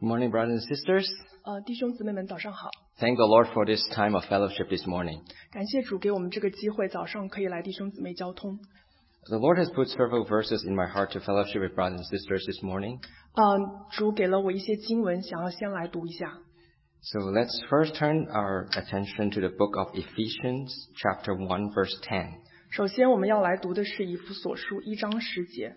Good morning, brothers and sisters. 弟兄姊妹们早上好。 Thank the Lord for this time of fellowship this morning. 感谢主给我们这个机会，早上可以来弟兄姊妹交通。 The Lord has put several verses in my heart to fellowship with brothers and sisters this morning. 主给了我一些经文，想要先来读一下。 So let's first turn our attention to the book of Ephesians, chapter 1, verse 10. 首先我们要来读的是以弗所书1章10节。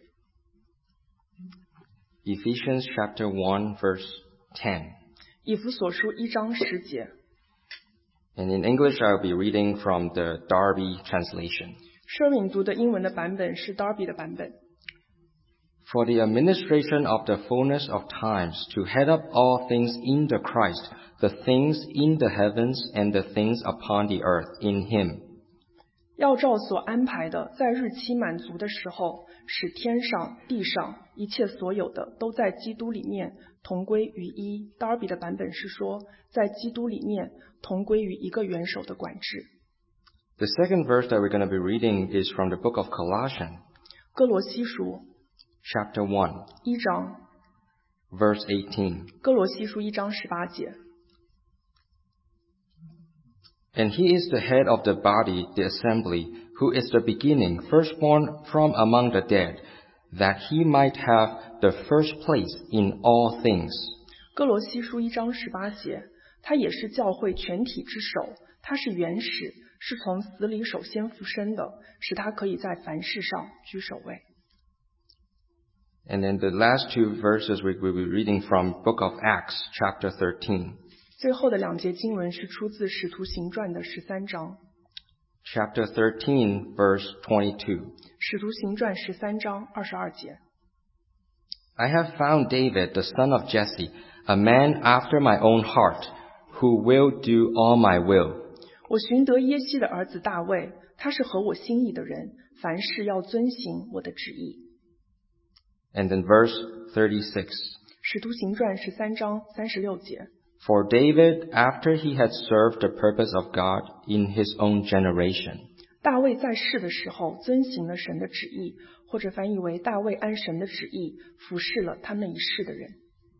Ephesians chapter 1, verse 10. 以弗所书1章10节。 And in English, I'll be reading from the Darby translation. 奢敏读的英文的版本是 Darby 的版本。 For the administration of the fullness of times, to head up all things in the Christ, the things in the heavens and the things upon the earth in him. 要照所安排的，在日期满足的时候，使天上地上一切所有的都在基督里面同归于一。 Darby 的版本是说，在基督里面同归于一个元首的管制。 The second verse that we're going to be reading is from the book of Colossians, 哥罗西书 chapter 1, 1章， verse 18. 哥罗西书1章18节。 And he is the head of the body, the assembly, who is the beginning, firstborn from among the dead, that he might have the first place in all things. 哥罗西书1章18节，他也是教会全体之首，他是原始，是从死里首先复生的，使他可以在凡事上居首位。 And then the last two verses we will be reading from book of Acts, chapter 13. 最后的2节经文是出自使徒行传的13章。 Chapter 13, verse 22. 使徒行传13章22节。 I have found David, the son of Jesse, a man after my own heart, who will do all my will. 我寻得耶西的儿子大卫，他是合我心意的人，凡事要遵行我的旨意。 And then verse 36. 使徒行传13章36节。 For David, after he had served the purpose of God in his own generation. 大卫在世的时候遵行了神的旨意，或者翻译为大卫按神的旨意服侍了他那一世的人。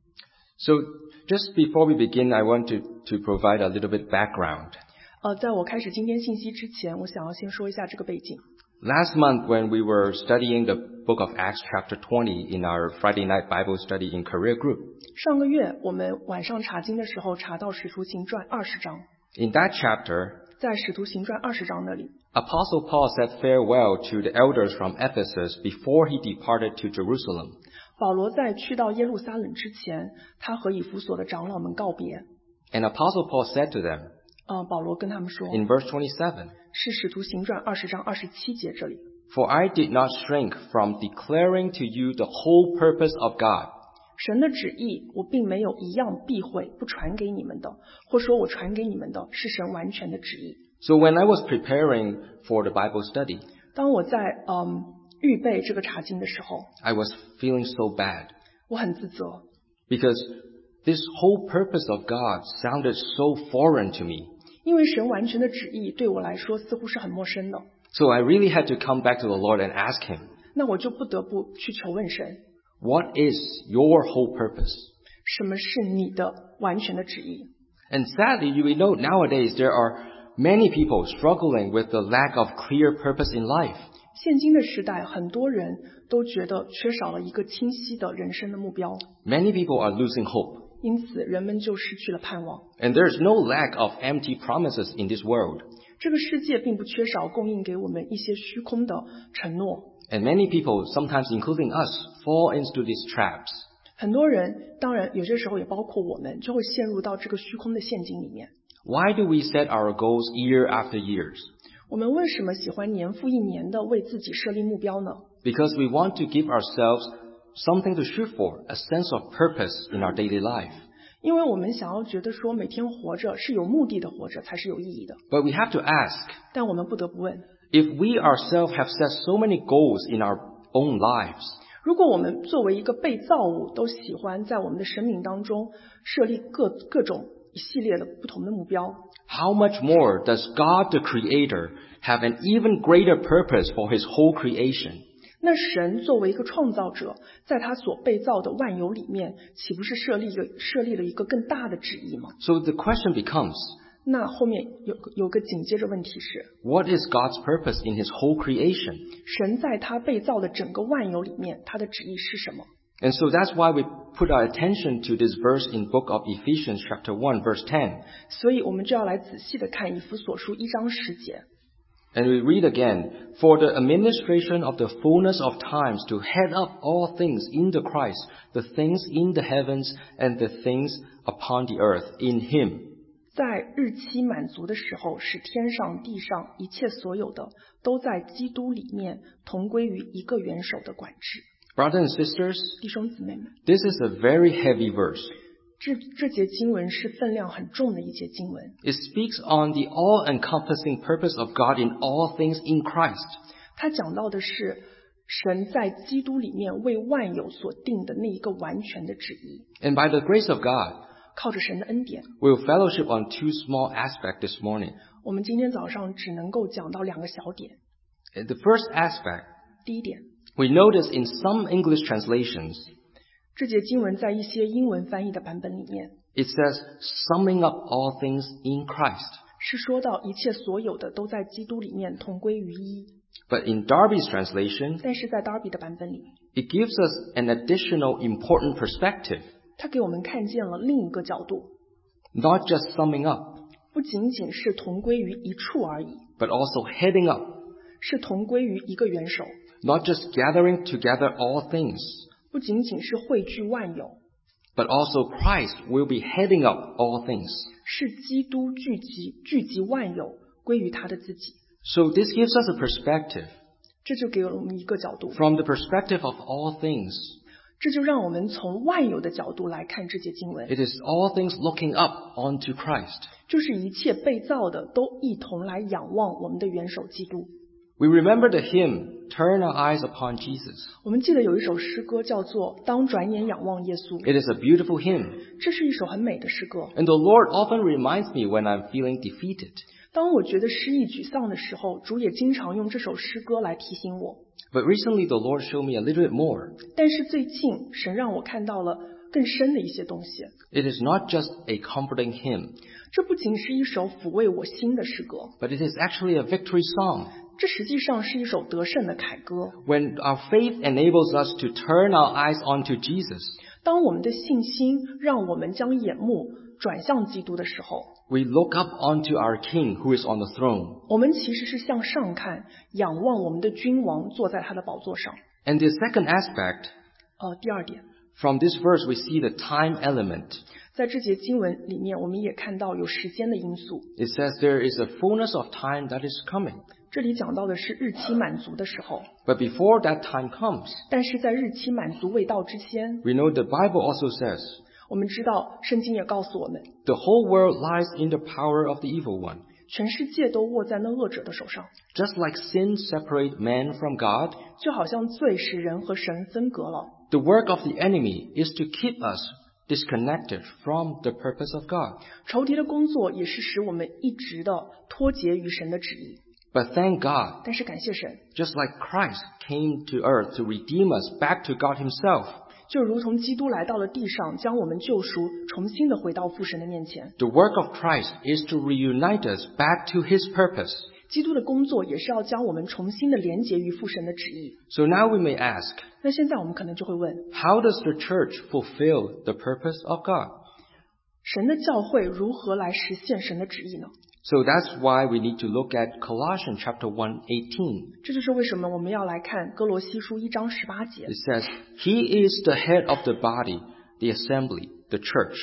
So just before we begin, I want to provide a little bit background. 在我开始今天信息之前，我想要先说一下这个背景。 Last month when we were studying the book of Acts chapter 20 in our Friday night Bible study in Career Group. 上个月我们晚上查经的时候查到使徒行传20章。 In that chapter, 在使徒行传20章那里， Apostle Paul said farewell to the elders from Ephesus before he departed to Jerusalem. 保罗在去到耶路撒冷之前，他和以弗所的长老们告别。 And Apostle Paul said to them, 保罗跟他们说， in verse 27, 是使徒行传20章27节这里。 For I did not shrink from declaring to you the whole purpose of God. 神的旨意我并没有一样避讳不传给你们的，或说我传给你们的是神完全的旨意。 So when I was preparing for the Bible study, 当我在预备这个查经的时候， I was feeling so bad 我很自责， because this whole purpose of God sounded so foreign to me. 因为神完全的旨意对我来说似乎是很陌生的。 So I really had to come back to the Lord and ask him, 那我就不得不去求问神， what is your whole purpose? 什么是你的完全的旨意？ And sadly, you will know nowadays there are many people struggling with the lack of clear purpose in life. 现今的时代，很多人都觉得缺少了一个清晰的人生的目标， Many people are losing hope. 因此人们就失去了盼望。 And there's no lack of empty promises in this world. 这个世界并不缺少供应给我们一些虚空的承诺。 And many people, sometimes including us, fall into these traps. 很多人，当然有些时候也包括我们，就会陷入到这个虚空的陷阱里面。 Why do we set our goals year after years? 我们为什么喜欢年复一年的为自己设立目标呢？ Because we want to give ourselves something to shoot for, a sense of purpose in our daily life. 因为我们想要觉得说每天活着是有目的的活着才是有意义的。 But we have to ask, 但我们不得不问， if we ourselves have set so many goals in our own lives, 如果我们作为一个被造物，都喜欢在我们的生命当中设立各种一系列的不同的目标， how much more does God the Creator have an even greater purpose for His whole creation? 那神作为一个创造者，在他所被造的万有里面，岂不是设立了一个更大的旨意吗？ So the question becomes, 那后面有个紧接着问题是， what is God's purpose in his whole creation? 神在他被造的整个万有里面，他的旨意是什么？ And so that's why we put our attention to this verse in book of Ephesians chapter 1 verse 10. 所以我们就要来仔细的看以弗所书1章10节。 And we read again, for the administration of the fullness of times to head up all things in the Christ, the things in the heavens and the things upon the earth in him. 在日期满足的时候，使天上地上一切所有的都在基督里面同归于一个元首的管制。 Brothers and sisters, 弟兄姊妹们， this is a very heavy verse. 这节经文是分量很重的一节经文。 It speaks on the all-encompassing purpose of God in all things in Christ. 它讲到的是神在基督里面为万有所定的那一个完全的旨意。 And by the grace of God, 靠着神的恩典， we'll fellowship on two small aspects this morning. 我们今天早上只能够讲到2个小点。 The first aspect, 第一点， we notice in some English translations, 这节经文在一些英文翻译的版本里面 it says, summing up all things in Christ. 是说到一切所有的都在基督里面同归于一， But in Darby's translation, 但是在 Darby 的版本里， it gives us an additional important perspective, 他给我们看见了另一个角度， not just summing up, 不仅仅是同归于一处而已， but also heading up, 是同归于一个元首， not just gathering together all things, 不仅仅是汇聚万有， but also Christ will be heading up all things. 是基督聚集万有归于他的自己。 So this gives us a perspective, 这就给了我们一个角度， from the perspective of all things. 这就让我们从万有的角度来看这节经文， It is all things looking up onto Christ. 就是一切被造的都一同来仰望我们的元首基督。 We remember the hymn, Turn Our Eyes Upon Jesus. 我们记得有一首诗歌叫做《当转眼仰望耶稣》， It is a beautiful hymn. 这是一首很美的诗歌。 And the Lord often reminds me when I'm feeling defeated. 当我觉得失意沮丧的时候，主也经常用这首诗歌来提醒我。 But recently the Lord showed me a little bit more. 但是最近，神让我看到了更深的一些东西。 It is not just a comforting hymn, 这不仅是一首抚慰我心的诗歌， but it is actually a victory song. 这实际上是一首得胜的凯歌。 When our faith enables us to turn our eyes onto Jesus, 当我们的信心让我们将眼目转向基督的时候， we look up onto our King who is on the throne. 我们其实是向上看，仰望我们的君王坐在他的宝座上。 And the second aspect, 第二点， from this verse we see the time element. 在这节经文里面，我们也看到有时间的因素。 It says there is a fullness of time that is coming. 这里讲到的是日期满足的时候， But before that time comes, 但是在日期满足未到之前， we know the Bible also says, 我们知道圣经也告诉我们， the whole world lies in the power of the evil one. 全世界都握在那恶者的手上， Just like sin separates man from God, 就好像罪使人和神分隔了。 the work of the enemy is to keep us disconnected from the purpose of God. 仇敌的工作也是使我们一直的脱节于神的旨意。 But thank God, 但是感谢神， just like Christ came to earth to redeem us back to God himself, 就如同基督来到了地上，将我们救赎，重新的回到父神的面前。 the work of Christ is to reunite us back to his purpose. 基督的工作也是要将我们重新的连结于父神的旨意。 So now we may ask, 那现在我们可能就会问， how does the church fulfill the purpose of God? 神的教会如何来实现神的旨意呢？ So that's why we need to look at Colossians chapter 1:18. 这就是为什么我们要来看哥罗西书1章18节。 It says, He is the head of the body, the assembly, the church,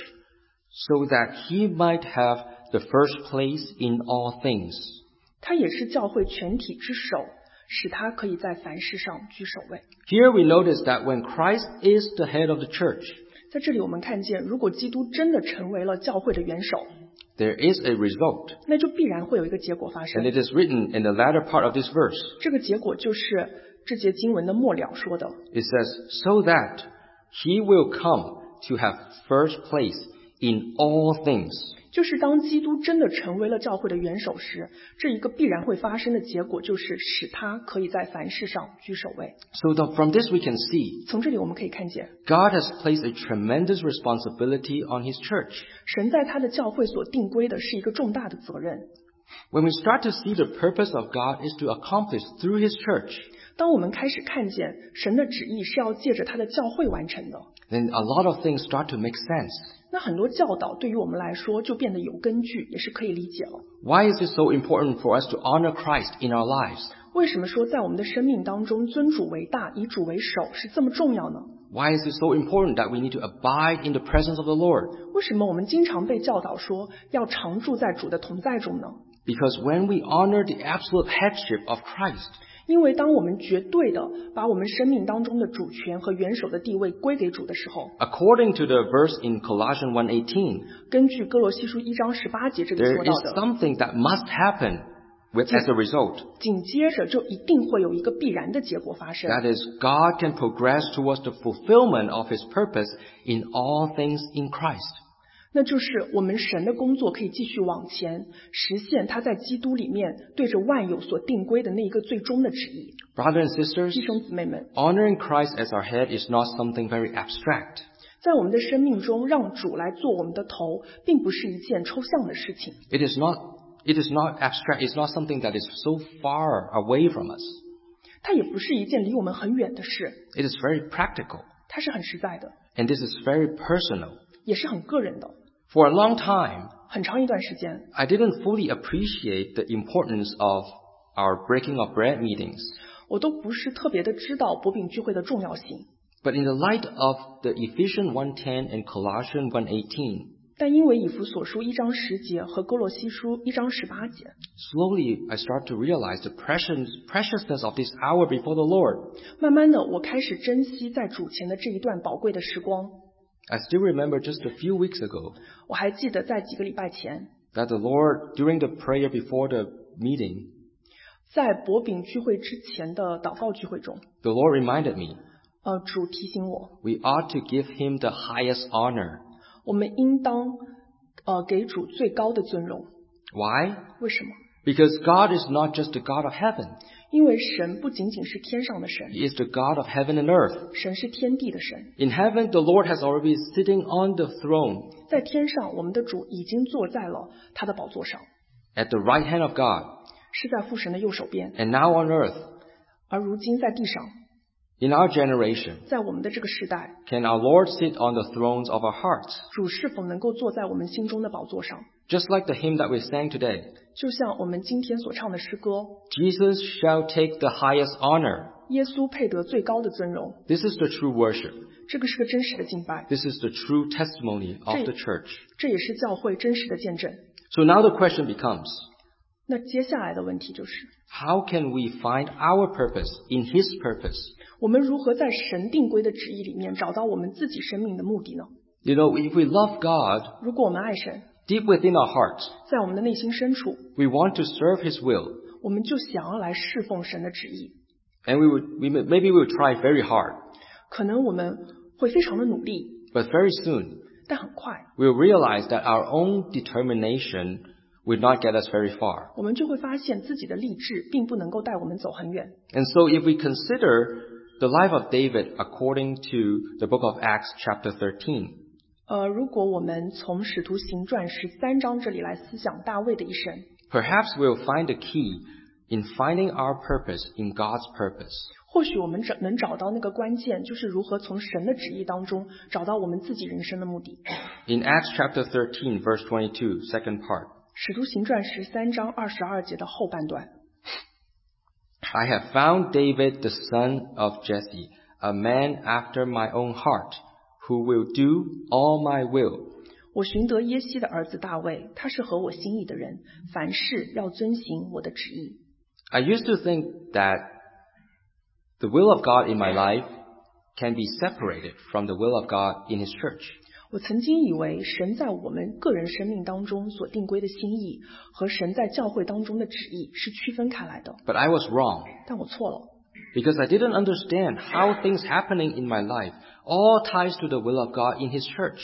so that he might have the first place in all things. 他也是教会全体之首，使他可以在凡事上居首位。 Here we notice that when Christ is the head of the church, 在这里我们看见，如果基督真的成为了教会的元首， there is a result. 那就必然会有一个结果发 And 生。 it is written in the latter part of this verse. 这个结果就是这节经文的末了说的， It says, so that he will come to have first place in all things. 就是当基督真的成为了教会的元首时，这一个必然会发生的结果就是使他可以在凡事上居首位。 From this we can see, 从这里我们可以看见， God has placed a tremendous responsibility on His church. 神在他的教会所定规的是一个重大的责任。 When we start to see the purpose of God is to accomplish through His church, 当我们开始看见神的旨意是要借着他的教会完成的， then a lot of things start to make sense. 那很多教导对于我们来说就变得有根据，也是可以理解了。 Why is it so important for us to honor Christ in our lives? 为什么说在我们的生命当中尊主为大，以主为首是这么重要呢？ Why is it so important that we need to abide in the presence of the Lord? 为什么我们经常被教导说要常住在主的同在中呢？ Because when we honor the absolute headship of Christ, 因为当我们绝对的把我们生命当中的主权和元首的地位归给主的时候， according to the verse in Colossians 1:18, 根据哥罗西书1章18节这里 there 说到 is 的， something that must happen as a result. 紧接着就一定会有一个必然的结果发生。 That is, God can progress towards the fulfillment of His purpose in all things in Christ. 那就是我们神的工作可以继续往前，实现他在基督里面对着万有所定规的那一个最终的旨意。 Brothers and sisters, 弟兄姊妹们， honoring Christ as our head is not something very abstract. 在我们的生命中，让主来做我们的头，并不是一件抽象的事情。 It is not abstract. It's not something that is so far away from us. 它也不是一件离我们很远的事， It is very practical. 它是很实在的， And this is very personal. 也是很个人的。 For a long time, 很长一段时间， I didn't fully appreciate the importance of our breaking of bread meetings. 我都不是特别的知道薄饼聚会的重要性。 But in the light of the Ephesians 1:10 and Colossians 1:18, 但因为以弗所书1章10节和哥罗西书1章18节， slowly I start to realize the preciousness of this hour before the Lord. 慢慢的，我开始珍惜在主前的这一段宝贵的时光。 I still remember just a few weeks ago 我还记得在几个礼拜前， that the Lord, during the prayer before the meeting, 在薄饼聚会之前的祷告聚会中， the Lord reminded me, 主提醒我， we ought to give Him the highest honor. 我们应当给主最高的尊荣。 Why? 为什么？ Because God is not just the God of heaven. 因为神不仅仅是天上的神， He is the God of heaven and earth. 神是天地的神。 In heaven, the Lord has already been sitting on the throne 在天上，我们的主已经坐在了他的宝座上， at the right hand of God. 是在父神的右手边。 And now on earth, 而如今在地上， in our generation, 在我们的这个时代， can our Lord sit on the thrones of our hearts? 主是否能够坐在我们心中的宝座上？ Just like the hymn that we sang today, 就像我们今天所唱的诗歌， Jesus shall take the highest honor. 耶稣配得最高的尊荣。 This is the true worship. 这个是个真实的敬拜， This is the true testimony of the church. 这也是教会真实的见证。 So now the question becomes, 那接下来的问题就是， how can we find our purpose in His purpose? 我们如何在神定规的旨意里面找到我们自己生命的目的呢？ You know, if we love God 如果我们爱神， deep within our hearts, 在我们的内心深处， we want to serve His will, 我们就想要来侍奉神的旨意。 and maybe we would try very hard, 可能我们会非常的努力， but very soon 但很快 we'll realize that our own determination will not get us very far. 我们就会发现自己的励志并不能够带我们走很远。 And so if we consider the life of David according to the book of Acts chapter 13, 如果我们从使徒行传13章这里来思想大卫的一生， perhaps we'll find the key in finding our purpose in God's purpose. 或许我们能找到那个关键，就是如何从神的旨意当中找到我们自己人生的目的。 In Acts chapter 13, verse 22, second part, 使徒行传13章22节的后半段， I have found David the son of Jesse, a man after my own heart, who will do all my will. 我寻得耶西的儿子大卫，他是合我心意的人，凡事要遵行我的旨意。 I used to think that the will of God in my life can be separated from the will of God in His church. 我曾经以为神在我们个人生命当中所定规的心意和神在教会当中的旨意是区分开来的， But I was wrong, 但我错了， because I didn't understand how things happening in my life all ties to the will of God in His church.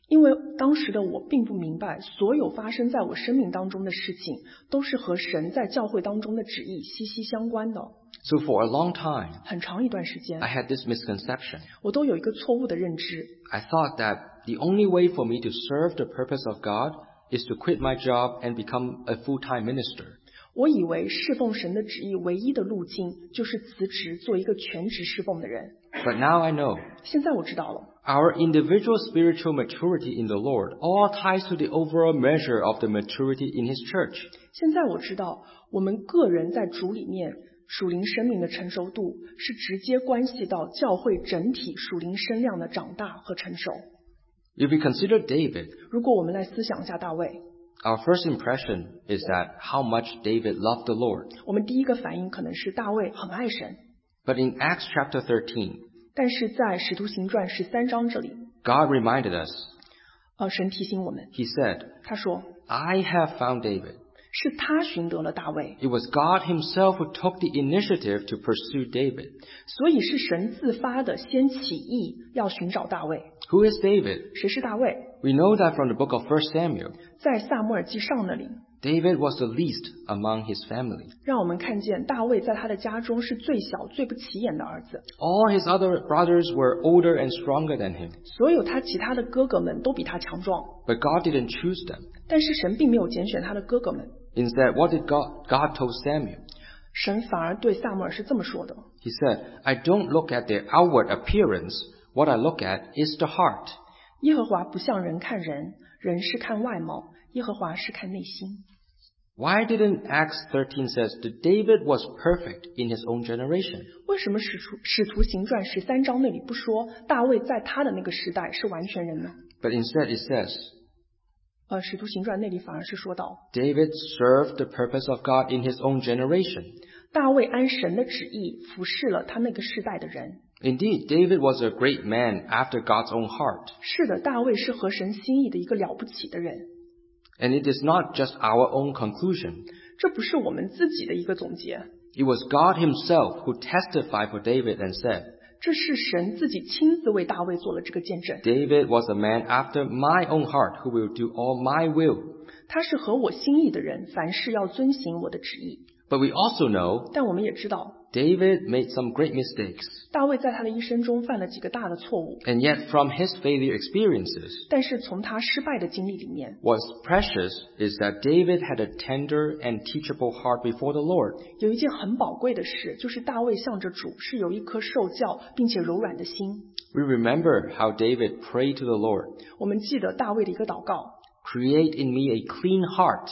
因为当时的我并不明白，所有发生在我生命当中的事情，都是和神在教会当中的旨意息息相关的。 So for a long time, 很长一段时间 I had this misconception. 我都有一个错误的认知， I thought that the only way for me to serve the purpose of God is to quit my job and become a full-time minister. 我以为侍奉神的旨意唯一的路径就是辞职做一个全职侍奉的人。 But now I know. 现在我知道了， Our individual spiritual maturity in the Lord all ties to the overall measure of the maturity in His church. 现在我知道，我们个人在主里面属灵生命的成熟度是直接关系到教会整体属灵声量的长大和成熟。 If we consider David, 如果我们来思想一下大卫， our first impression is that how much David loved the Lord. 我们第一个反应可能是大卫很爱神， But in Acts chapter 13, 但是在使徒行传13章这里， God reminded us. 神提醒我们， He said, 他说 I have found David. 是他寻得了大卫， It was God Himself who took the initiative to pursue David. 所以是神自发的先起意要寻找大卫。 Who is David? 谁是大卫？ We know that from the book of 1 Samuel. 在撒母耳记上那里， David was the least among his family. 让我们看见大卫在他的家中是最小、最不起眼的儿子。 All his other brothers were older and stronger than him. 所有他其他的哥哥们都比他强壮， But God didn't choose them. 但是神并没有拣选他的哥哥们。 Instead, what did God told Samuel? 神反而对撒母耳是这么说的： He said, I don't look at their outward appearance. What I look at is the heart. 耶和华不像人看人，人是看外貌，耶和华是看内心。 Why didn't Acts 13 says that David was perfect in his own generation? 为什么使徒行传13章那里不说大卫在他的那个时代是完全人呢？ But instead it says, 使徒行传那里反而是说到 David served the purpose of God in his own generation. 大卫按神的旨意服侍了他那个世代的人。 Indeed, David was a great man after God's own heart. 是的，大卫是合神心意的一个了不起的人。 And it is not just our own conclusion. 这不是我们自己的一个总结， It was God himself who testified for David and said, 这是神自己亲自为大卫做了这个见证。 David was a man after my own heart who will do all my will. 他是合我心意的人，凡事要遵行我的旨意。 But we also know 但我们也知道， David made some great mistakes. 大卫在他的一生中犯了几个大的错误， And yet from his failure experiences, 但是从他失败的经历里面， what's precious is that David had a tender and teachable heart before the Lord. 有一件很宝贵的事，就是大卫向着主是有一颗受教并且柔软的心。 We remember how David prayed to the Lord, 我们记得大卫的一个祷告， create in me a clean heart.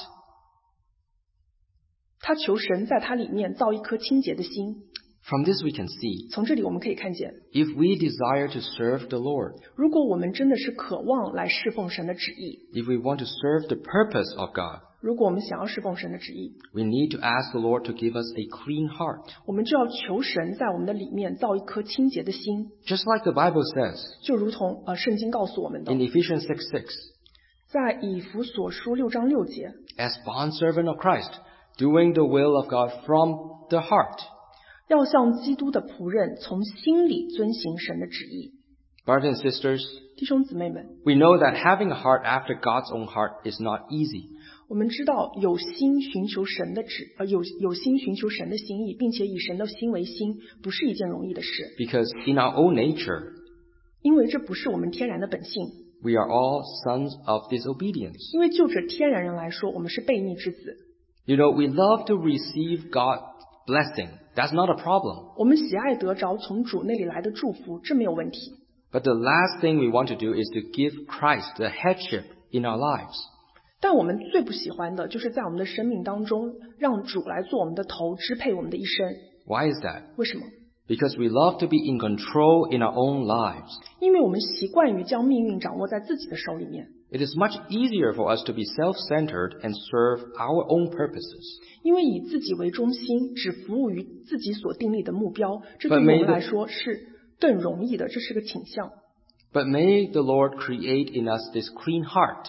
他求神在他里面造一颗清洁的心。 From this we can see, 从这里我们可以看见， if we desire to serve the Lord, 如果我们真的是渴望来侍奉神的旨意， if we want to serve the purpose of God, 如果我们想要侍奉神的旨意， we need to ask the Lord to give us a clean heart. 我们就要求神在我们的里面造一颗清洁的心， Just like the Bible says 就如同圣经告诉我们的， in Ephesians 6:6, 在以弗所书6章6节， as bondservant of Christ, doing the will of God from the heart. 要像基督的仆人，从心里遵行神的旨意。 Brothers and sisters, 弟兄姊妹们， we know that having a heart after God's own heart is not easy. 我们知道有心寻求神的有心寻求神的心意，并且以神的心为心，不是一件容易的事， Because in our own nature, 因为这不是我们天然的本性。 we are all sons of disobedience. 因为就着天然人来说，我们是悖逆之子。 You know, we love to receive God's blessing. That's not a problem. 我们喜爱得着从主那里来的祝福，这没有问题。 But the last thing we want to do is to give Christ the headship in our lives. 但我们最不喜欢的就是在我们的生命当中，让主来做我们的头，支配我们的一生。 Why is that? 为什么？ Because we love to be in control in our own lives. 因为我们习惯于将命运掌握在自己的手里面。 It is much easier for us to be self-centered and serve our own purposes. 因为以自己为中心，只服务于自己所定立的目标，这对 But 我 may 们 the- 来说是更容易的，这是个倾向。 But may the Lord create in us this clean heart.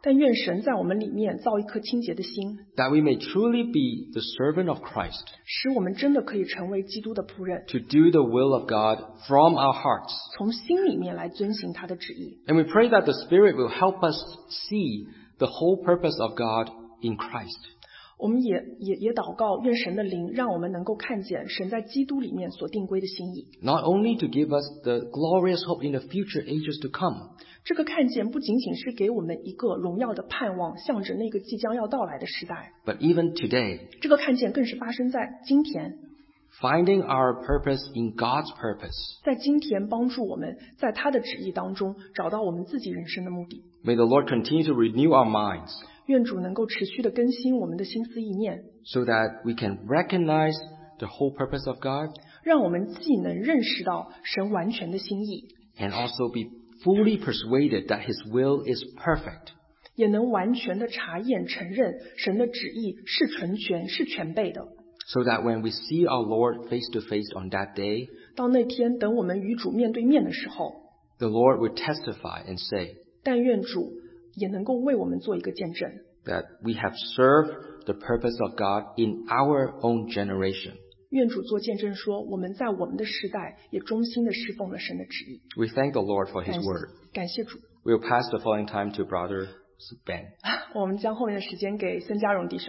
但愿神在我们里面造一颗清洁的心， that we may truly be the servant of Christ, 使我们真的可以成为基督的仆人， to do the will of God from our hearts. 从心里面来遵行他的旨意。 And we pray that the Spirit will help us see the whole purpose of God in Christ. 我们也祷告，愿神的灵让我们能够看见神在基督里面所定规的心意。 Not only to give us the glorious hope in the future ages to come, 这个看见不仅仅是给我们一个荣耀的盼望，向着那个即将要到来的时代， but even today, 这个看见更是发生在今天， finding our purpose in God's purpose. 在今天帮助我们在他的旨意当中找到我们自己人生的目的。 May the Lord continue to renew our minds 愿主能够持续的更新我们的心思意念， so that we can recognize the whole purpose of God 让我们既能认识到神完全的心意， and also be fully persuaded that His will is perfect. 也能完全的查验承认神的旨意是纯全是全备的。 So that when we see our Lord face to face on that day, 到那天等我们与主面对面的时候， the Lord will testify and say 但愿主也能够为我们做一个见证， that we have served the purpose of God in our own generation. 愿主做见证说，我们在我们的时代也衷心的侍奉了神的旨意。 We thank the Lord for His 感谢 word. 感谢主。 We'll pass the following time to Brother Ben. 我们将后面的时间给孙家荣弟兄。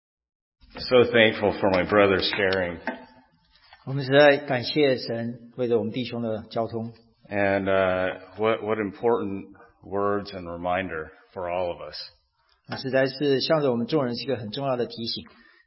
So thankful for my brother sharing. 我们实在感谢神为着我们弟兄的交通， And what important words and reminder for all of us. 实在是向着我们众人是一个很重要的提醒。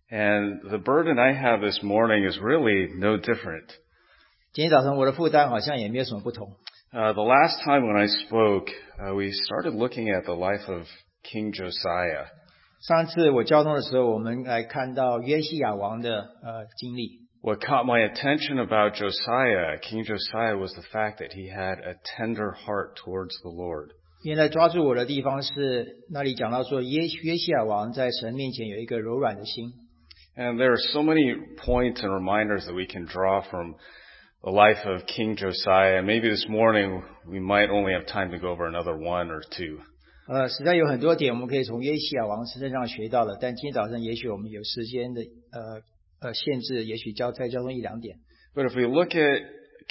And the burden I have this morning is really no different. 今天早晨我的负担好像也没有什么不同。 The last time when I spoke, we started looking at the life of King Josiah. 上次我交通的时候，我们来看到约西亚王的经历。 What caught my attention about Josiah, King Josiah, was the fact that he had a tender heart towards the Lord. 原来抓住我的地方是那里讲到说约西亚王在神面前有一个柔软的心。 And there are so many points and reminders that we can draw from the life of King Josiah. Maybe this morning we might only have time to go over another one or two. 实在有很多点我们可以从约西亚王身上学到了，但今天早上也许我们有时间的限制，也许再交通一两点。 But if we look at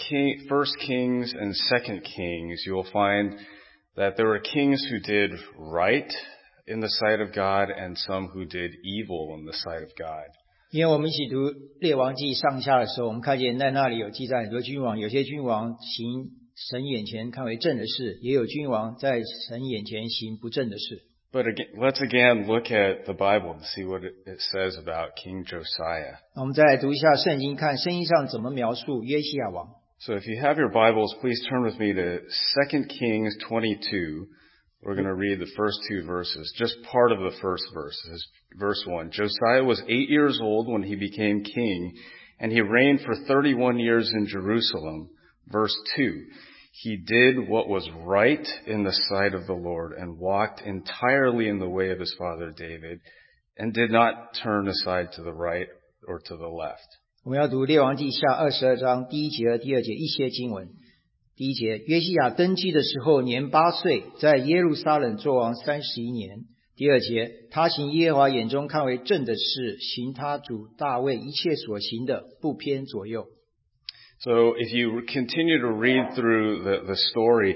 First Kings and Second Kings, you will find that there were kings who did right in the sight of God and some who did evil in the sight of God. 因为我们一起读列王记上下的时候，我们看见在那里有记载很多君王，有些君王行神眼前看为正的事，也有君王在神眼前行不正的事。 But again, let's again look at the Bible and see what it says about King Josiah. 我们再来读一下圣经，看圣经上怎么描述约西亚王。 So if you have your Bibles, please turn with me to 2 Kings 22. We're going to read the first two verses, just part of the first verse. Verse 1, Josiah was 8 years old when he became king, and he reigned for 31 years in Jerusalem. Verse 2, he did what was right in the sight of the Lord and walked entirely in the way of his father David and did not turn aside to the right or to the left. 我们要读列王记下22章第1节和第2节一些经文。第1节，约西亚登基的时候年8岁，在耶路撒冷作王31年。第2节，他行耶和华眼中看为正的事，行他主大卫一切所行的，不偏左右。 So if you continue to read through the story,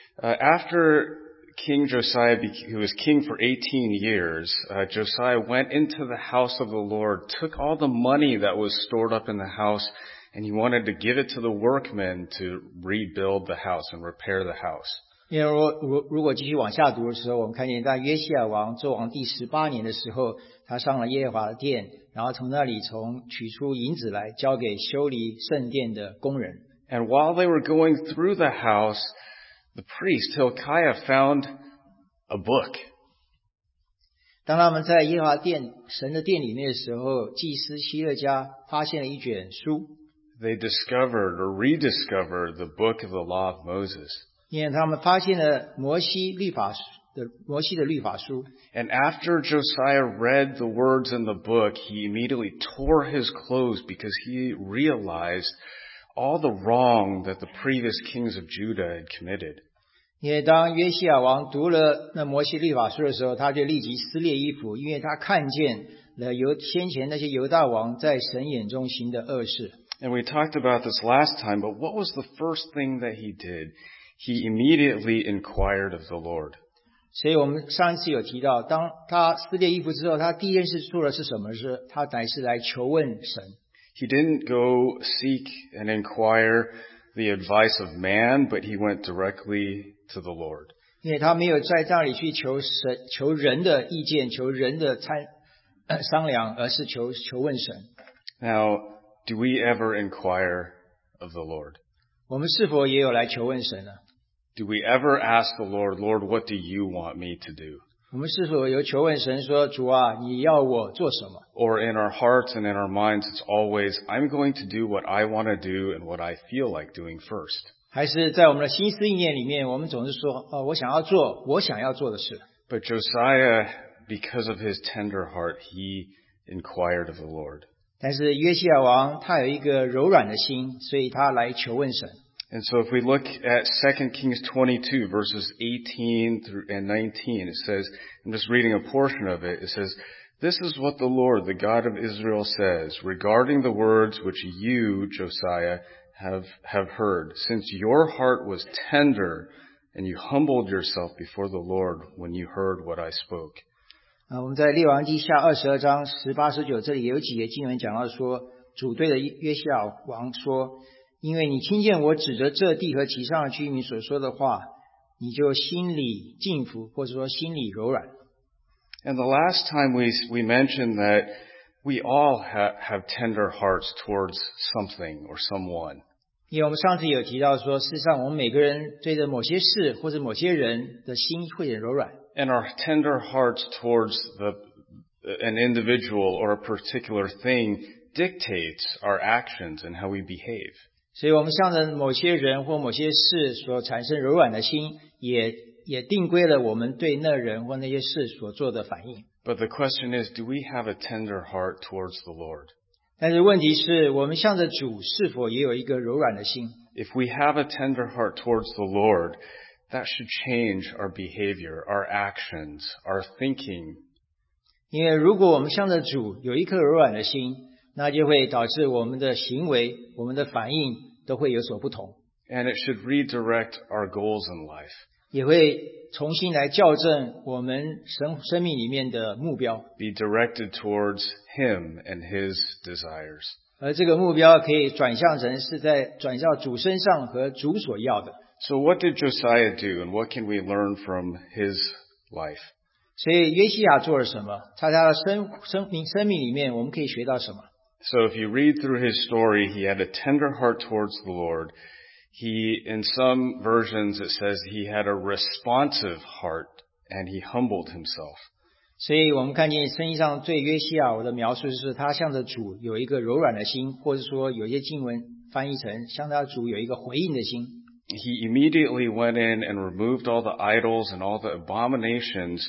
after King Josiah, who was king for 18 years, Josiah went into the house of the Lord, took all the money that was stored up in the house, and he wanted to give it to the workmen to rebuild the house and repair the house. 因为如果继续往下读的时候，我们看见在约西亚王作王第18年的时候，他上了耶和华的殿，然后从那里取出银子来交给修理圣殿的工人。 And while they were going through the house, the priest Hilkiah found a book. 当他们在耶和华神的殿里面的时候，祭司希勒家发现了一卷书。 They discovered or rediscovered the book of the law of Moses. 因为他们发现了摩西的律法书。 And after Josiah read the words in the book, he immediately tore his clothes because he realized all the wrong that the previous kings of Judah had committed. 因为当约西亚王读了那摩西律法书的时候，他就立即撕裂衣服，因为他看见了先前那些犹大王在神眼中行的恶事。 And we talked about this last time, but what was the first thing that he did? He immediately inquired of the Lord. 所以我们上一次有提到，当他撕裂衣服之后，他第一件事做的是什么事？他乃是来求问神。 He didn't go seek and inquire the advice of man, but he went directly to the Lord. 因为他没有在那里去求人的意见，求人的商量，而是求问神。 Now, do we ever inquire of the Lord? 我们是否也有来求问神呢？ Do we ever ask the Lord, Lord, what do you want me to do? 我们是否有求问神说，主啊，你要我做什么？ Or in our hearts and in our minds, it's always, I'm going to do what I want to do and what I feel like doing first. 还是在我们的心思意念里面，我们总是说，我想要做我想要做的事。 But Josiah, because of his tender heart, he inquired of the Lord. 但是约西亚王他有一个柔软的心，所以他来求问神。 And so if we look at 2 Kings 22, verses 18 through and 19, it says, I'm just reading a portion of it, it says, This is what the Lord, the God of Israel, says regarding the words which you, Josiah, have heard, since your heart was tender and you humbled yourself before the Lord when you heard what I spoke. 我们在列王记下22章18、19这里有几节经文讲到说，主对着约西亚王说，因为你听见我指着这地和其上的居民所说的话，你就心里敬服，或者说心里柔软。 And the last time we mentioned that we all have tender hearts towards something or someone. 因为我们上次有提到说，事实上我们每个人对着某些事或者某些人的心会很柔软。 And our tender hearts towards an individual or a particular thing dictates our actions and how we behave. 所以我们向着某些人或某些事所产生柔软的心，也定规了我们对那人或那些事所做的反应。 But the question is, do we have a tender heart towards the Lord? 但是问题是我们向着主是否也有一个柔软的心？ If we have a tender heart towards the Lord, that should change our behavior, our actions, our thinking. 因为如果我们向着主有一颗柔软的心，那就会导致我们的行为、我们的反应都会有所不同， And it should redirect our goals in life. 也会重新来校正我们生命里面的目标， Be directed towards Him and His desires. 而这个目标可以转向主身上和主所要的。 So what did Josiah do, and what can we learn from his life? 所以约西亚做了什么？在他的生命里面，我们可以学到什么？ So if you read through his story, he had a tender heart towards the Lord. In some versions it says he had a responsive heart and he humbled himself. 所以我们看见圣经上对约西亚的描述是他向着主有一个柔软的心，或者说有些经文翻译成向他主有一个回应的心。 He immediately went in and removed all the idols and all the abominations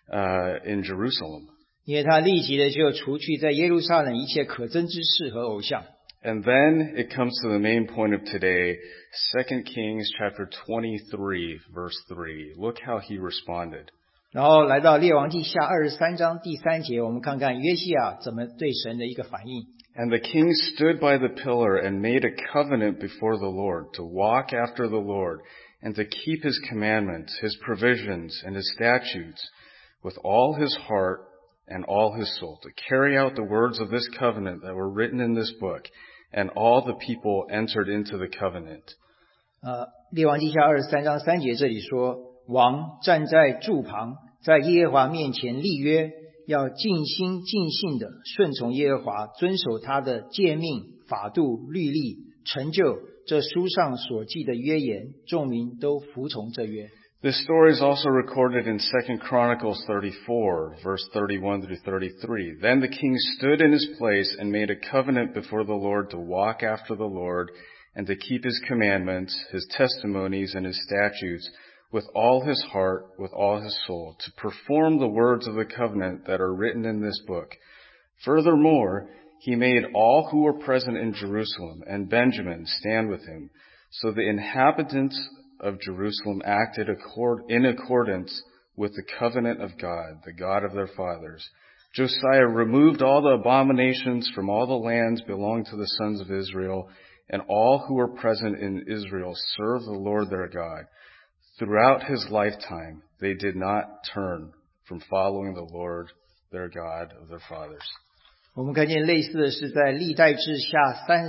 in Jerusalem. 因为他立即的就除去在耶路撒冷一切可憎之事和偶像。 And then it comes to the main point of today, 2 Kings chapter 23, verse 3. Look how he responded. 然后来到列王记下23章第3节，我们看看约西亚怎么对神的一个反应。 And the king stood by the pillar and made a covenant before the Lord to walk after the Lord and to keep his commandments, his provisions, and his statutes with all his heart and all his soul, to carry out the words of this covenant that were written in this book. And all the people entered into the covenant. 列王记下23章3节这里说，王站在柱旁，在耶和华面前立约，要尽心尽性的顺从耶和华，遵守他的诫命、法度、律例，成就这书上所记的约言，众民都服从这约。 This story is also recorded in 2 Chronicles 34, verse 31 through 33. Then the king stood in his place and made a covenant before the Lord to walk after the Lord and to keep his commandments, his testimonies, and his statutes with all his heart, with all his soul, to perform the words of the covenant that are written in this book. Furthermore, he made all who were present in Jerusalem and Benjamin stand with him. So the inhabitants of Jerusalem acted in accordance with the covenant of God, the God of their fathers. Josiah removed all the abominations from all the lands belonging to the sons of Israel, and all who were present in Israel served the Lord their God. Throughout his lifetime, they did not turn from following the Lord their God of their fathers. 我们看见类似的是在历代志下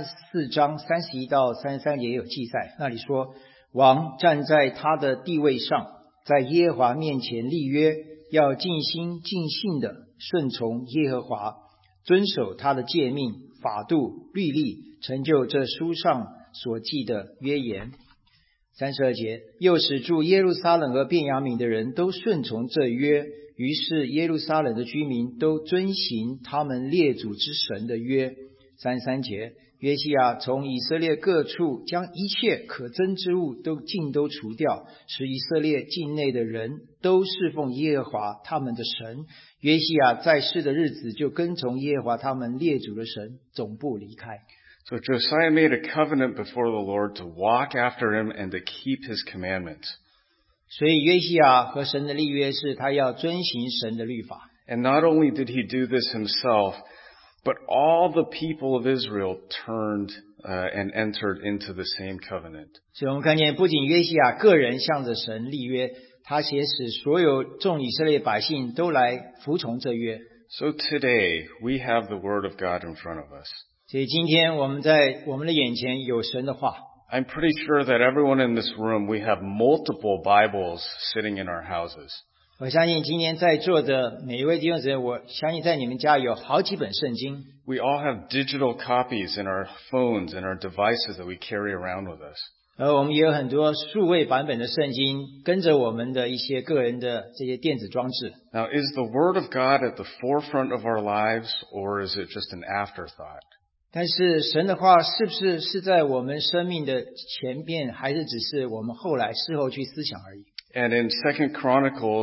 34章31到33节有记载，那里说，王站在他的地位上，在耶和华面前立约，要尽心尽性的顺从耶和华，遵守他的诫命、法度、律例，成就这书上所记的约言。32节，又使住耶路撒冷和便雅悯的人都顺从这约，于是耶路撒冷的居民都遵行他们列祖之神的约。33节，约西亚从以色列各处将一切可憎之物都除掉，使以色列境内的人都侍奉耶和华他们的神。约西亚在世的日子就跟从耶和华他们列祖的神，总不离开。 So Josiah made a covenant before the Lord to walk after him and to keep his commandments. 所以约西亚和神的立约是他要遵行神的律法。 And not only did he do this himself, but all the people of Israel turned and entered into the same covenant. 所以我们看见不仅约西亚个人向着神立约，他也使所有众以色列百姓都来服从这约。 So today, we have the word of God in front of us. 所以今天我们在我们的眼前有神的话。 I'm pretty sure that everyone in this room, we have multiple Bibles sitting in our houses. 我相信今天在座的每一位弟兄姊妹，我相信在你们家有好几本圣经。 We all have digital copies in our phones and our devices that we carry around with us. 而我们也有很多数位版本的圣经，跟着我们的一些个人的这些电子装置。 Now, is the Word of God at the forefront of our lives, or is it just an afterthought? 但是神的话是不是在我们生命的前边，还是只是我们事后去思想而已？ And in 2 Chronicles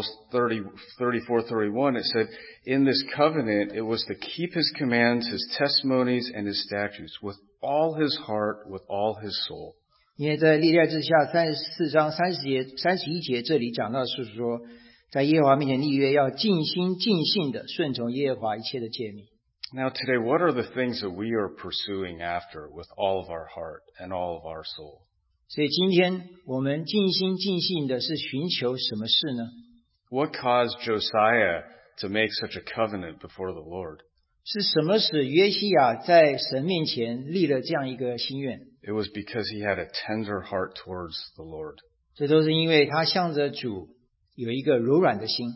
34:31, it said, in this covenant, it was to keep his commands, his testimonies, and his statutes with all his heart, with all his soul. 因为在历代志下34章31节这里讲到是说，在耶和华面前立约，要尽心尽性的顺从耶和华一切的诫命。 Now today, what are the things that we are pursuing after with all of our heart and all of our soul? 所以今天我们尽心尽性的是寻求什么事呢？ What caused Josiah to make such a covenant before the Lord? 是什么使约西亚在神面前立了这样一个心愿？ It was because he had a tender heart towards the Lord. 这都是因为他向着主有一个柔软的心。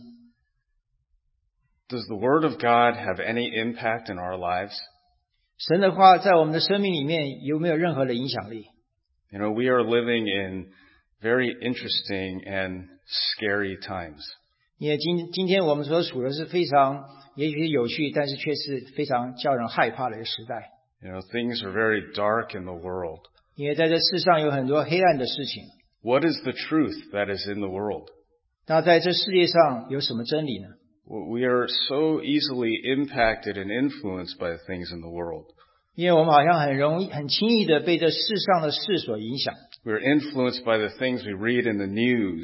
Does the Word of God have any impact in our lives? 神的话在我们的生命里面有没有任何的影响力？ You know, we are living in very interesting and scary times. 因为今天我们所处的是非常也许有趣，但是却是非常叫人害怕的一个时代。 You know, things are very dark in the world. 因为在这世上有很多黑暗的事情。 What is the truth that is in the world? 那在这世界上有什么真理呢？ We are so easily impacted and influenced by the things in the world. 因为我们好像很轻易的被这世上的事所影响。 We're influenced by the things we read in the news,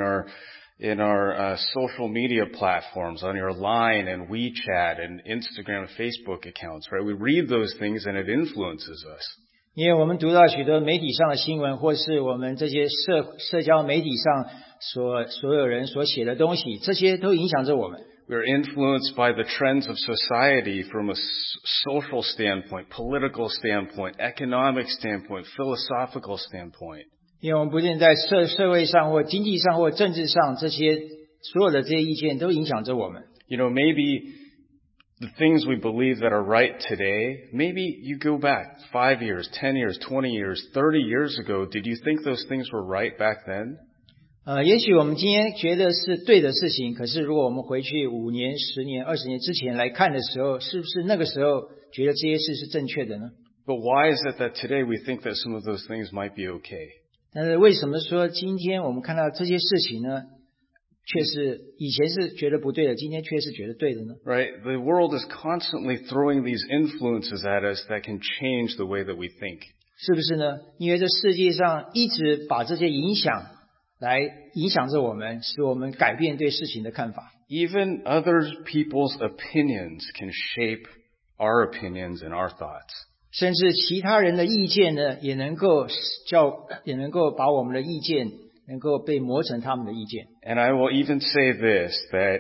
in our social media platforms, on your Line and WeChat and Instagram and Facebook accounts, right? We read those things and it influences us. 因为我们读到许多媒体上的新闻，或是我们这些社交媒体上所有人所写的东西，这些都影响着我们。 We're influenced by the trends of society from a social standpoint, political standpoint, economic standpoint, philosophical standpoint. 因为我们不仅在社会上或经济上或政治上，这些所有的这些意见都影响着我们。 You know, maybe the things we believe that are right today, maybe you go back 5 years, 10 years, 20 years, 30 years ago. Did you think those things were right back then? 也许我们今天觉得是对的事情，可是如果我们回去5年、10年、20年之前来看的时候，是不是那个时候觉得这些事是正确的呢？ But why is it that today we think that some of those things might be okay? 但是为什么说今天我们看到这些事情呢，却是以前是觉得不对的，今天却是觉得对的呢？ Right? The world is constantly throwing these influences at us that can change the way that we think. 是不是呢？因为这世界上一直把这些影响来影响着我们，使我们改变对事情的看法。 Even other people's opinions can shape our opinions and our thoughts. 甚至其他人的意见呢，也能够把我们的意见能够被磨成他们的意见。 And I will even say this, that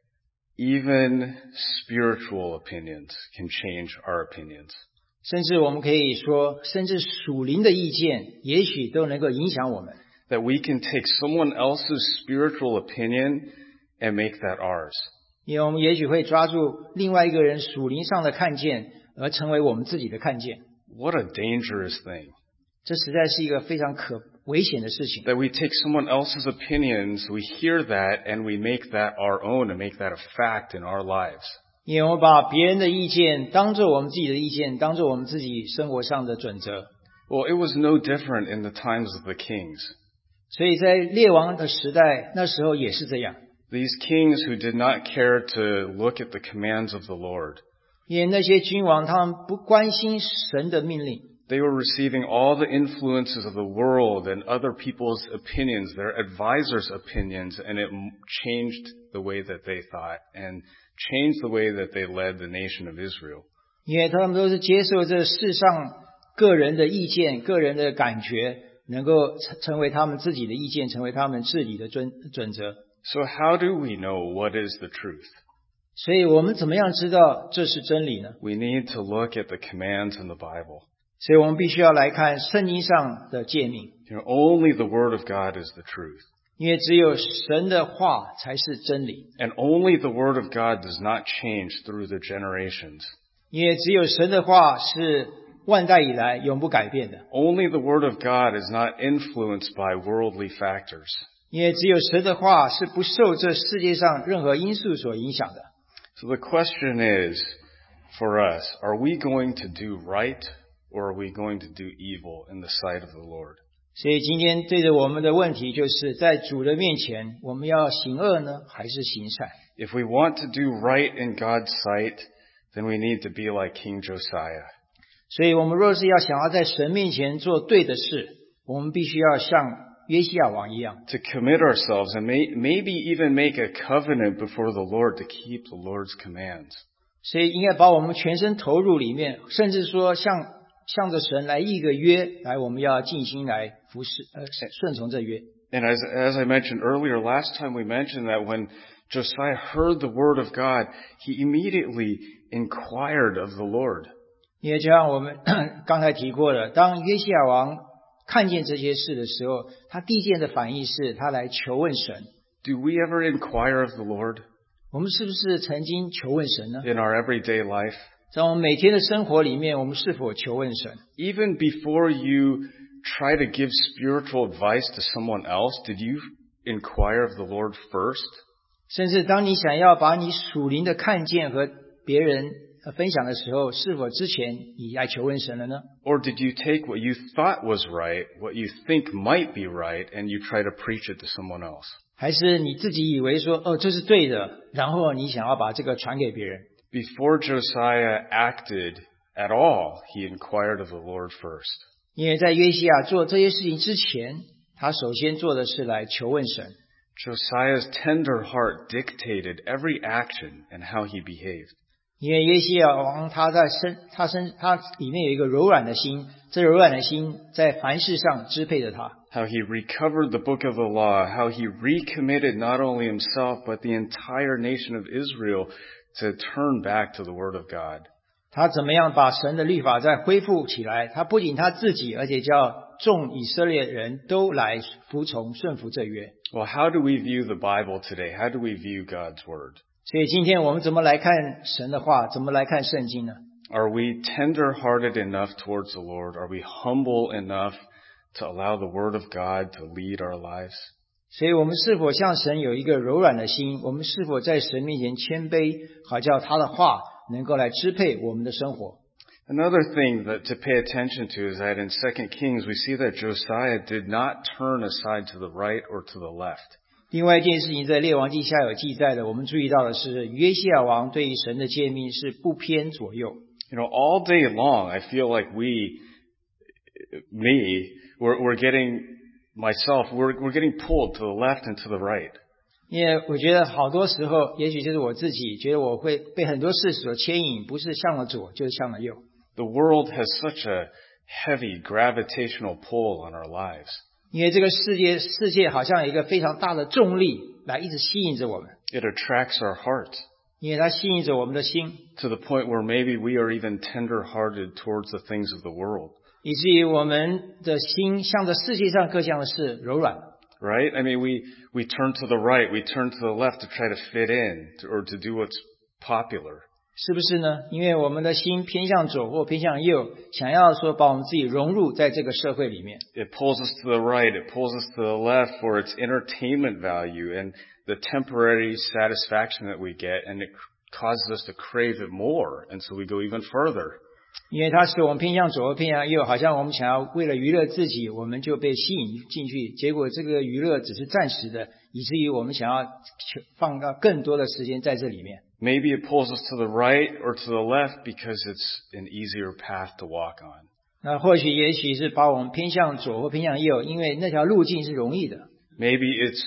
even spiritual opinions can change our opinions. 甚至我们可以说，甚至属灵的意见也许都能够影响我们。 That we can take someone else's spiritual opinion and make that ours. 因为我们也许会抓住另外一个人属灵上的看见，而成为我们自己的看见。 What a dangerous thing. 这实在是一个非常危险的事情。 That we take someone else's opinions, we hear that, and we make that our own and make that a fact in our lives. 因为我们把别人的意见当作我们自己的意见，当作我们自己生活上的准则。 Well, it was no different in the times of the kings. 所以在列王的时代，那时候也是这样。 These kings who did not care to look at the commands of the Lord. 因为那些君王他们不关心神的命令。 They were receiving all the influences of the world and other people's opinions, their advisors' opinions, and it changed the way that they thought and changed the way that they led the nation of Israel. 因为他们都是接受这世上个人的意见、个人的感觉，能够成为他们自己的意见，成为他们治理的准则。 So how do we know what is the truth? 所以我们怎么样知道这是真理呢？ We need to look at the commands in the Bible. 所以我们必须要来看圣经上的诫命。 Only the Word of God is the truth. 因为只有神的话才是真理。 And only the Word of God does not change through the generations. 因为只有神的话是万代以来永不改变的。 Only the Word of God is not influenced by worldly factors. 因为只有神的话是不受这世界上任何因素所影响的。 So the question is, for us, are we going to do right or are we going to do evil in the sight of the Lord? 所以今天对着我们的问题就是在主的面前，我们要行恶呢，还是行善？ If we want to do right in God's sight, then we need to be like King Josiah. 所以我们若是要想要在神面前做对的事，我们必须要像约西亚王一样， To commit ourselves and maybe even make a covenant before the Lord to keep the Lord's commands. 所以应该把我们全身投入里面，甚至说向着神来立个约，来我们要尽心来服侍，顺从这约。 And as I mentioned earlier, last time we mentioned that when Josiah heard the word of God, he immediately inquired of the Lord. 因为就像我们刚才提过了，当约西亚王看见这些事的时候，他第一件的反应是他来求问神。 Do we ever inquire of the Lord 我们是不是曾经求问神呢？ in our everyday life? 在我们每天的生活里面，我们是否求问神？ Even before you try to give spiritual advice to someone else, did you inquire of the Lord first? 甚至当你想要把你属灵的看见和别人分享的时候，是否之前你来求问神了呢？ Or did you take what you thought was right, what you think might be right, and you try to preach it to someone else? 还是你自己以为说这是对的，然后你想要把这个传给别人？ Before Josiah acted at all, he inquired of the Lord first. 因为在约西亚做这些事情之前，他首先做的是来求问神。 Josiah's tender heart dictated every action and how he behaved. 因为约西亚王他里面有一个柔软的心，这柔软的心在凡事上支配着他。 How he recovered the book of the law, how he recommitted not only himself but the entire nation of Israel to turn back to the word of God. 他怎么样把神的律法再恢复起来？他不仅他自己，而且叫众以色列人都来服从顺服这约。 Well, how do we view the Bible today? How do we view God's word? 所以今天我们怎么来看神的话？怎么来看圣经呢？ Are we tender-hearted enough towards the Lord? Are we humble enough to allow the word of God to lead our lives? 所以我们是否向神有一个柔软的心？我们是否在神面前谦卑，好叫他的话能够来支配我们的生活？ Another thing that to pay attention to is that in 2 Kings we see that Josiah did not turn aside to the right or to the left. 另外一件事情在列王记下有记载的，我们注意到的是约西亚王对于神的诫命是不偏左右。 All day long I feel like we we're getting pulled to the left and to the right. 因为我觉得好多时候，也许就是我自己觉得我会被很多事所牵引，不是向了左就是向了右。 The world has such a heavy gravitational pull on our lives. 因为这个世界好像有一个非常大的重力来一直吸引着我们， It attracts our heart 因为它吸引着我们的心， to the point where maybe we are even tender-hearted towards the things of the world. 以至于我们的心向着世界上各项的事柔软。 Right? I mean, we turn to the right, we turn to the left to try to fit in or to do what's popular. 是不是呢？因为我们的心偏向左或偏向右，想要说把我们自己融入在这个社会里面。 It pulls us to the right, it pulls us to the left for its entertainment value and the temporary satisfaction that we get, and it causes us to crave it more, and so we go even further. 因为它使我们偏向左或偏向右，好像我们想要为了娱乐自己，我们就被吸引进去，结果这个娱乐只是暂时的，以至于我们想要放到更多的时间在这里面。 Maybe it pulls us to the right or to the left because it's an easier path to walk on. 那也许是把我们偏向左或偏向右，因为那条路径是容易的。 Maybe it's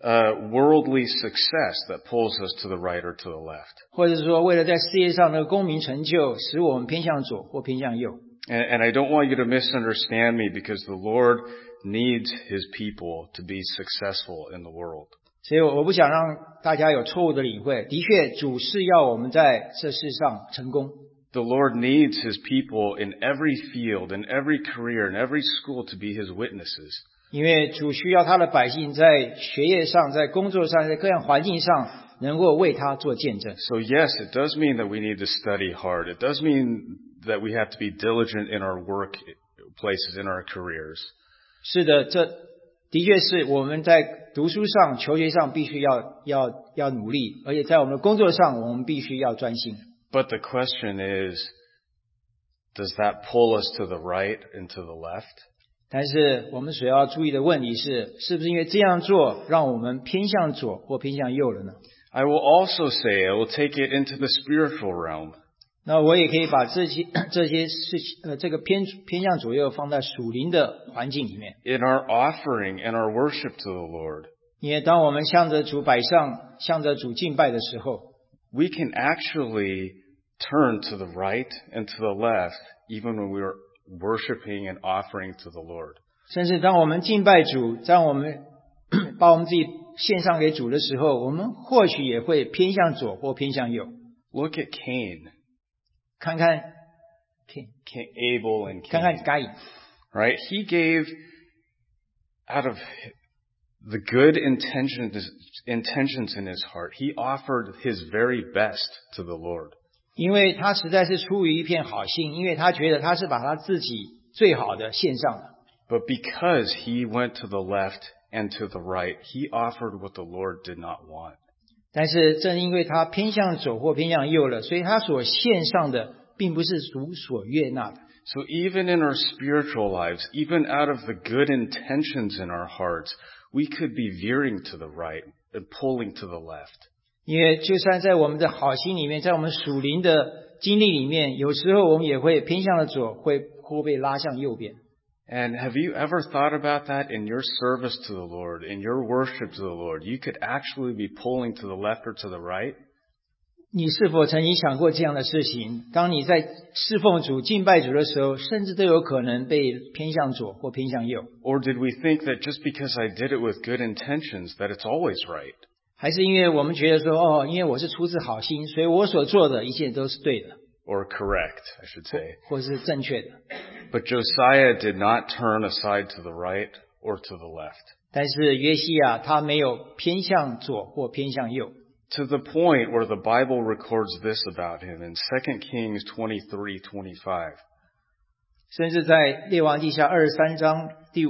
worldly success that pulls us to the right or to the left. 或者说为了在事业上的功名成就，使我们偏向左或偏向右。 And I don't want you to misunderstand me because the Lord needs His people to be successful in the world. 所以我不想让大家有错误的领会，的确主是要我们在这世上成功。 The Lord needs His people in every field, in every career, in every school to be His witnesses. 因为主需要他的百姓在学业上、在工作上、在各样环境上能够为他做见证。 So yes, it does mean that we need to study hard. It does mean that we have to be diligent in our workplaces, in our careers. 是的，这的确是我们在读书上、求学上必须要努力，而且在我们的工作上，我们必须要专心。 But the question is, does that pull us to the right and to the left? 但是我们所要注意的问题是，是不是因为这样做让我们偏向左或偏向右了呢？ I will also say, I will take it into the spiritual realm. 那我也可以把这些事情，这个偏向左右放在属灵的环境里面。 In our offering and our worship to the Lord, 因为当我们向着主摆上、向着主敬拜的时候， we can actually turn to the right and to the left even when we are worshiping and offering to the Lord. 甚至当我们敬拜主，当我们把我们自己献上给主的时候，我们或许也会偏向左或偏向右。 Look at Cain. 看看 Abel and 看看 Cain. 该隐， Right? He gave out of the good intentions in his heart. He offered his very best to the Lord. 因为他实在是出于一片好心，因为他觉得他是把他自己最好的献上了。 But because he went to the left and to the right, he offered what the Lord did not want. 但是正因为他偏向左或偏向右了，所以他所献上的并不是主所悦纳的。 So even in our spiritual lives, even out of the good intentions in our hearts, we could be veering to the right and pulling to the left. 因为就算在我们的好心里面，在我们属灵的经历里面，有时候我们也会偏向了左，会被拉向右边。 And have you ever thought about that in your service to the Lord, in your worship to the Lord? You could actually be pulling to the left or to the right. 你是否曾经想过这样的事情？当你在侍奉主、敬拜主的时候，甚至都有可能被偏向左或偏向右。 Or did we think that just because I did it with good intentions, that it's always right? 还是因为我们觉得说，因为我是出自好心，所以我所做的一切都是对的， Or correct, I should say. 或是正确的。 But Josiah did not turn aside to the right or to the left. 但是约西亚他没有偏向左或偏向右， To the point where the Bible records this about him in 2 Kings 23:25. 甚至在列王记下23章第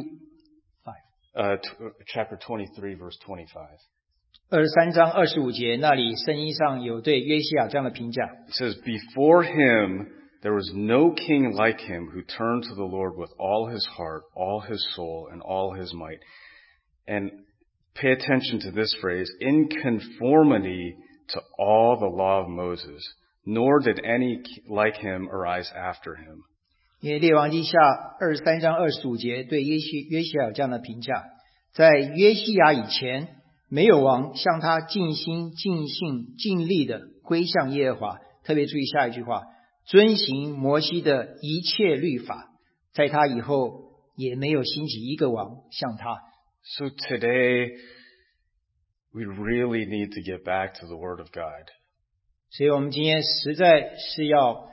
Chapter 23, verse 25. 23章25节那里，圣经上有对约西亚这样的评价。 It says, Before him there was no king like him who turned to the Lord with all his heart, all his soul, and all his might. And pay attention to this phrase, in conformity to all the law of Moses, nor did any like him arise after him. 因为列王记下23章25节对约西亚有这样的评价，在约西亚以前，没有王像他尽心尽性尽力的归向耶和华。特别注意下一句话，遵行摩西的一切律法，在他以后也没有兴起一个王像他。 So today, we really need to get back to the Word of God. 所以我们今天实在是要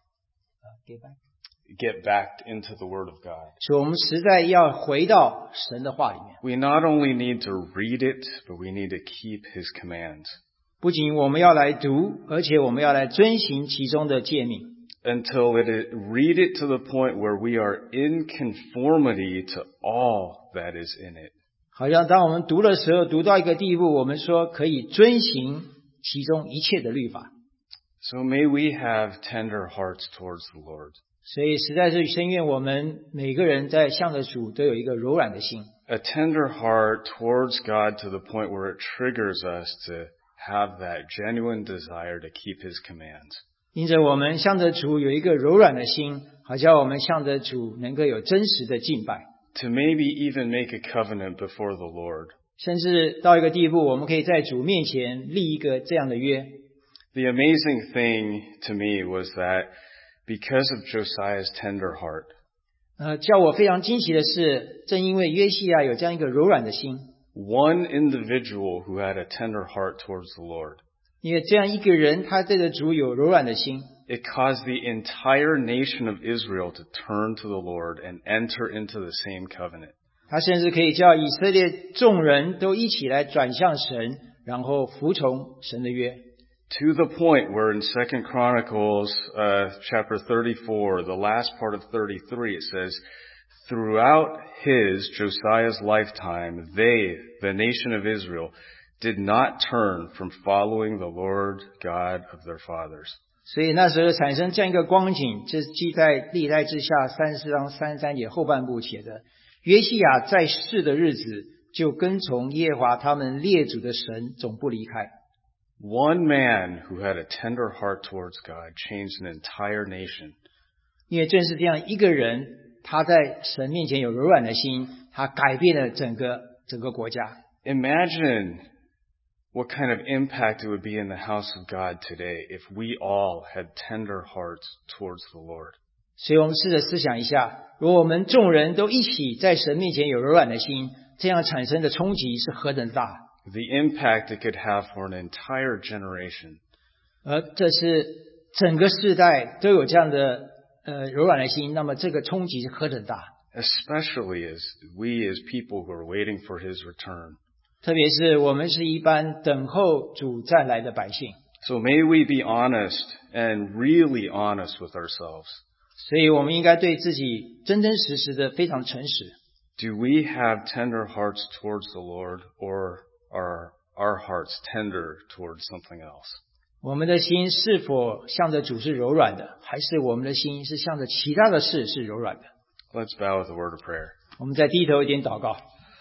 Get back into the Word of God. 所以我们实在要回到神的话里面。 We not only need to read it, but we need to keep His commands. 不仅我们要来读，而且我们要来遵行其中的诫命。 Until read it to the point where we are in conformity to all that is in it. 好像当我们读的时候，读到一个地步，我们说可以遵行其中一切的律法。 So may we have tender hearts towards the Lord. 所以实在是深愿我们每个人在向着主都有一个柔软的心， A tender heart towards God to the point where it triggers us to have that genuine desire to keep His commands. 因着我们向着主有一个柔软的心，好叫我们向着主能够有真实的敬拜， To maybe even make a covenant before the Lord. 甚至到一个地步，我们可以在主面前立一个这样的约。 The amazing thing to me was that because of Josiah's tender heart, 叫我非常惊奇的是，正因为约西亚有这样一个柔软的心， one individual who had a tender heart towards the Lord, 因为这样一个人他对着主有柔软的心， it caused the entire nation of Israel to turn to the Lord and enter into the same covenant. 他甚至可以叫以色列众人都一起来转向神，然后服从神的约。 To the point where in 2 Chronicles chapter 34, the last part of 33, it says, throughout Josiah's lifetime, they, the nation of Israel, did not turn from following the Lord God of their fathers. 所以那时候产生这样一个光景，这是记在历代志下34章33节后半部写的，约西亚在世的日子就跟从耶和华他们列祖的神，总不离开。 One man who had a tender heart towards God changed an entire nation. 因为正是这样一个人，他在神面前有柔软的心，他改变了整个国家。 Imagine what kind of impact it would be in the house of God today if we all had tender hearts towards the Lord. 所以我们试着思想一下，如果我们众人都一起在神面前有柔软的心，这样产生的冲击是何等大。 The impact it could have for an entire generation. 而这是整个世代都有这样的柔软的心，那么这个冲击是何等大。 Especially as we as people who are waiting for His return. 特别是我们是一般等候主再来的百姓， So may we be honest and really honest with ourselves. 所以我们应该对自己真真实实的非常诚实。 Do we have tender hearts towards the Lord, or are our hearts tender towards something else? 我们的心是否向着主是柔软的，还是我们的心是向着其他的事是柔软的？ Let's bow with a word of prayer. 我们再低头一点祷告。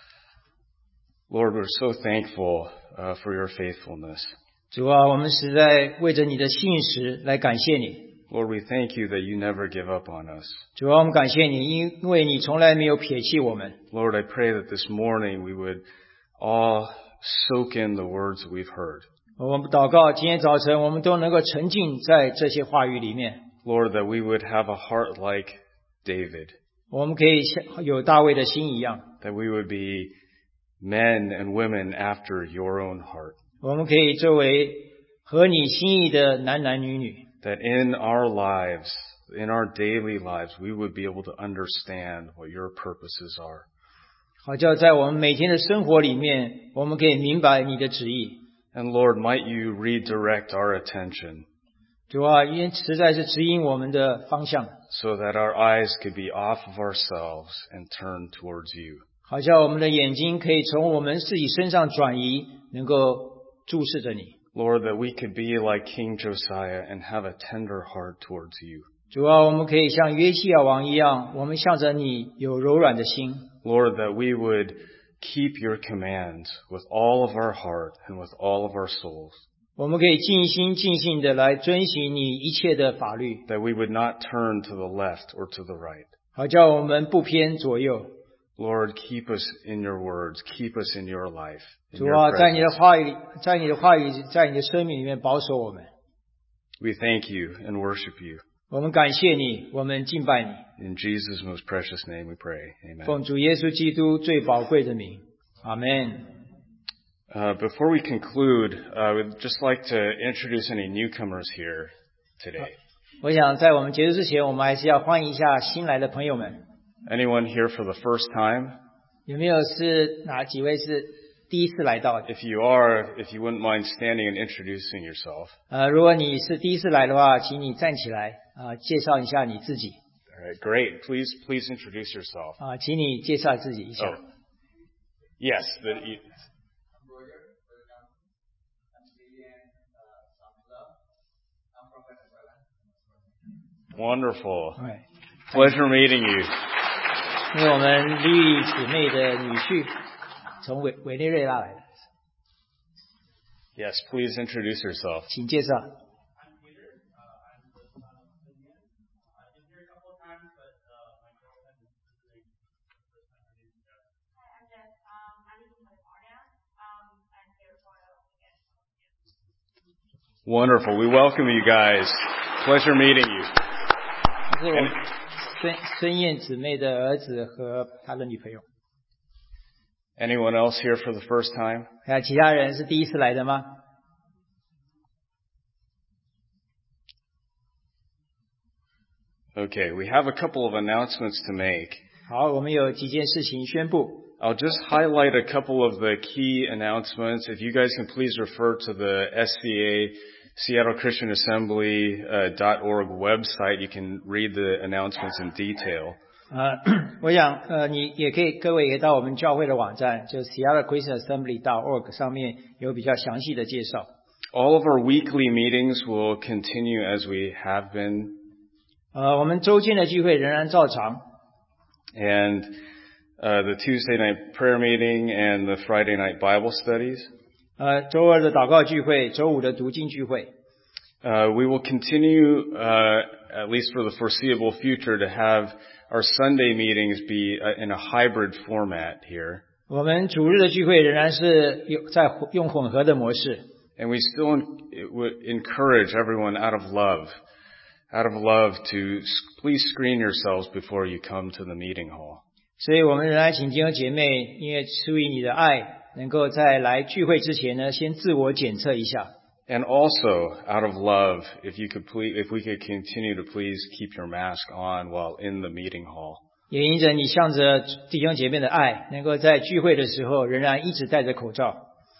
Lord, we're so thankful for your faithfulness. 主啊，我们实在为着你的信实来感谢你。 Lord, we thank you that you never give up on us. 主啊，我们感谢你，因为你从来没有撇弃我们。 Lord, I pray that this morning we would all soak in the words that we've heard. 我们祷告，今天早晨我们都能够沉浸在这些话语里面。 Lord, that we would have a heart like David. 我们可以像有大卫的心一样， That we would be men and women after your own heart. 我们可以作为合你心意的男男女女。 That in our lives, in our daily lives, we would be able to understand what your purposes are. 好叫在我们每天的生活里面，我们可以明白你的旨意。 And Lord, might you redirect our attention 主啊，因实在是指引我们的方向， so that our eyes could be off of ourselves and turn towards you. 好叫我们的眼睛可以从我们自己身上转移，能够注视着你。 Lord, that we could be like King Josiah and have a tender heart towards you. 主啊，我们可以像约西亚王一样，我们向着你有柔软的心。 Lord, that we would keep your commands with all of our heart and with all of our souls. 我们可以尽心尽性的来遵行你一切的法律， that we would not turn to the left or to the right. 好叫我们不偏左右。 Lord, keep us in your words, keep us in your life, in 主 your 啊，在你的 presence. 话语，在你的话语，在你的生命里面保守我们。 We thank you and worship you. 我们感谢你，我们敬拜你， In Jesus' most precious name we pray. Amen. 奉主耶稣基督最宝贵的名，阿门。 Before we conclude, I would just like to introduce any newcomers here today. 我想在我们结束之前，我们还是要欢迎一下新来的朋友们。 Anyone here for the first time? 有没有是哪几位是第一次来到的？ If you are, if you wouldn't mind standing and introducing yourself. 如果你是第一次来的话，请你站起来介绍一下你自己 All right, great. Please introduce yourself. 请你介绍自己一下。 Oh. Yes. Wonderful. 对， Pleasure meeting you. 因为我们丽姊妹的女婿从委内瑞拉来的， Yes, please introduce yourself. 请介绍。 Wonderful. We welcome you guys. Pleasure meeting you. 这是我们孙燕姊妹的儿子和他的女朋友。 Anyone else here for the first time? 还有其他人是第一次来的吗？ Okay, we have a couple of announcements to make. 好，我们有几件事情宣布。 I'll just highlight a couple of the key announcements. If you guys can please refer to the SCA, Seattle Christian Assembly .org website, you can read the announcements in detail. 我想你也可以，各位也可以到我们教会的网站，就 Seattle Christian Assembly .org 上面有比较详细的介绍。 All of our weekly meetings will continue as we have been. 我们周间的聚会仍然照常。 And the Tuesday night prayer meeting and the Friday night Bible studies. 周二的祷告聚会，周五的读经聚会。 We will continue, at least for the foreseeable future, to have our Sunday meetings be in a hybrid format here. 我们主日的聚会仍然是用混合的模式。 And we still would encourage everyone out of love to please screen yourselves before you come to the meeting hall. 所以我们仍然请弟兄姐妹，因为出于你的爱，能够在来聚会之前呢，先自我检测一下。 And also, out of love, if we could continue to please keep your mask on while in the meeting hall. 也因着你向着弟兄姐妹的爱，能够在聚会的时候仍然一直戴着口罩。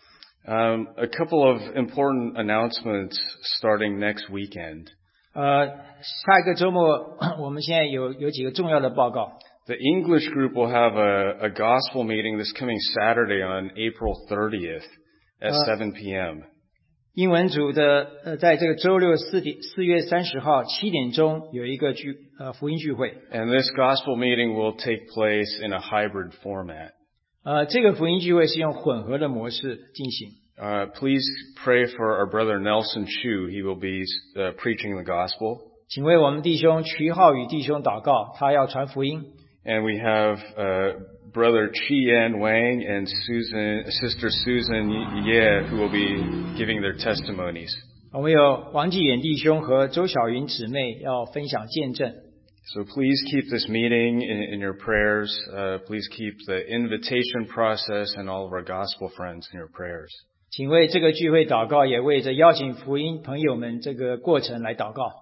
A couple of important announcements starting next weekend. 下一个周末，我们现在有几个重要的报告。 The English group will have a gospel meeting this coming Saturday on April 30th at 7 p.m. 英文组的在这个周六4月30号7点钟有一个福音聚会。 And this gospel meeting will take place in a hybrid format. 这个福音聚会是用混合的模式进行。 Please pray for our brother Nelson Chu. He will be preaching the gospel. 请为我们弟兄瞿浩宇弟兄祷告，他要传福音。 And we have brother Chi-Yan Wang and sister Susan Ye who will be giving their testimonies. 我们有王继远弟兄和周小云姊妹要分享见证。 So please keep this meeting in your prayers. Please keep the invitation process and all of our gospel friends in your prayers. 请为这个聚会祷告，也为着邀请福音朋友们这个过程来祷告。